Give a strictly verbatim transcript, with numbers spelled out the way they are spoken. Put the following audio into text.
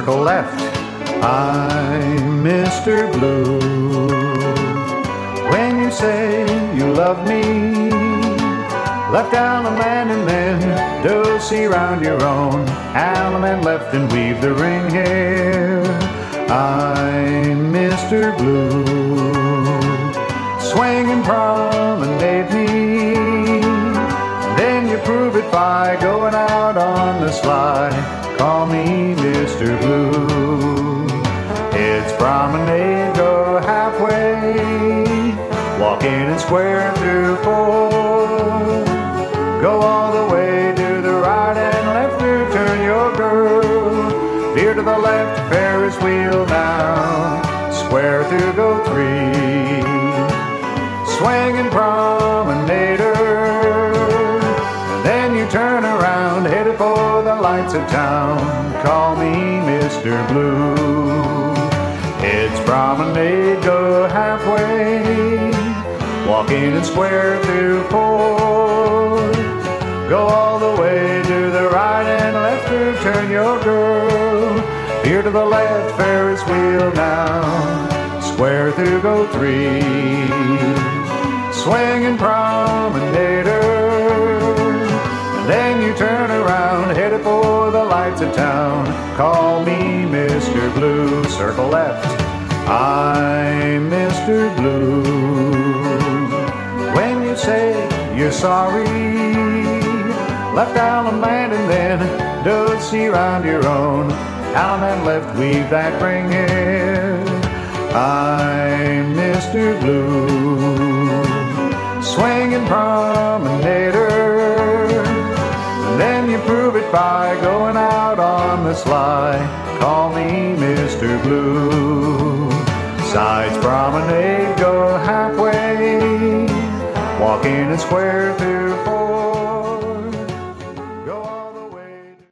circle left. I'm Mister Blue. When you say you love me, left down a man and then do see round your own. Alum and left and weave the ring here. I'm Mister Blue. Swing and promenade me, then you prove it by going out on the sly. Call me Mister Blue. It's promenade, go halfway, walk in and square through four. Go all the way to the right and left to turn your girl. Veer to the left, Ferris wheel now, square through go three. Swinging promenader, and then you turn around, headed for the lights of town. Call me Mister Blue. It's promenade, go halfway, walk in and square through four. Go all the way to the right and left to turn your girl. Veer to the left, Ferris wheel now, square through go three. Swinging promenader, and then you turn around, headed for the lights of town. Call me Mister Blue, circle left. I'm Mister Blue. When you say you're sorry, left down a man and then do see round your own. Down and left, weave that ring here. I'm Mister Blue. Swinging promenader, and then you prove it by going out on the sly. Call me Mister Blue. Sides promenade, go halfway, walk in and square through